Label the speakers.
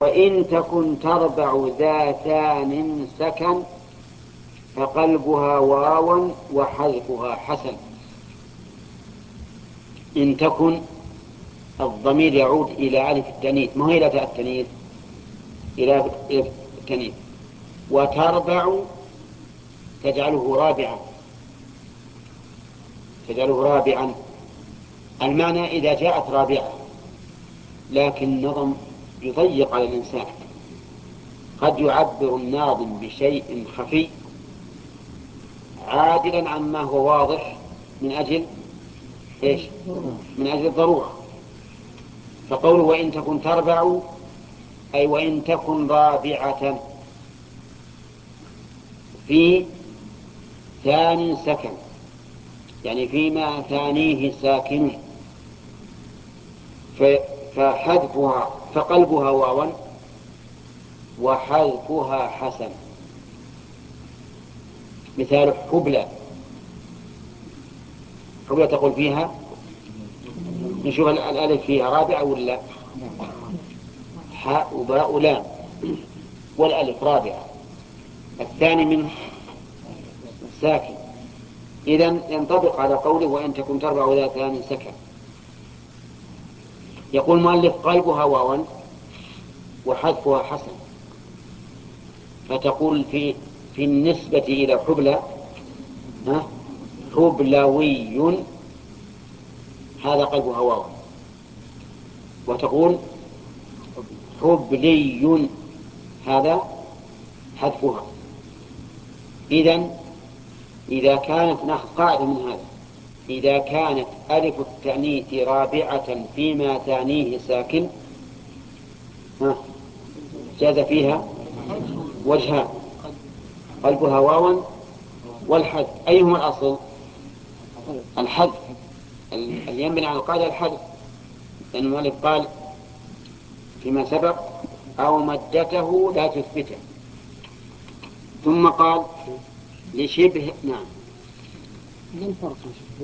Speaker 1: وإن تكن تربع ذاتان سكن فقلبها واوا وحذفها حسن. إن تكن الضمير يعود إلى ألف التانيث، ما هي إلى تاء التانيث، إلى التانيث. وتربع تجعله رابعا، تجعله رابعا. المعنى إذا جاءت رابعة، لكن النظم يضيق على الإنسان، قد يعبر الناظم بشيء خفي عادلا عما هو واضح من أجل إيش؟ من أجل الضرورة. فقوله وإن تكن تربع أي وإن تكن رابعة في ثاني سكن، يعني فيما ثانيه ساكن، فحذفها فقلبها واوا وحذفها حسن. مثال حبلى، حبلى تقول فيها، نشوف الألف فيها رابعة ولا حاء وباء لام، والألف رابعة، الثاني منه ساكن، إذن ينطبق على قوله وإن تكن تربع ذاتان سكن. يقول مؤلف قلبها واوا وحذفها حسن، فتقول في النسبة إلى حبلى حبلوي، هذا قلبها واوا، وتقول حبلي، هذا حذفها. إذا كانت نأخذ قاعدة من هذا، إذا كانت ألف التأنيث رابعة فيما ثانيه ساكن جاز فيها وجهان، قلبها واوا والحذف. أيهما الأصل؟ الحذف، اللي ينبني على القاعدة الحذف، لأن المؤلف قال فيما سبق أو مدته لا تثبته، ثم قال لشبه. نعم.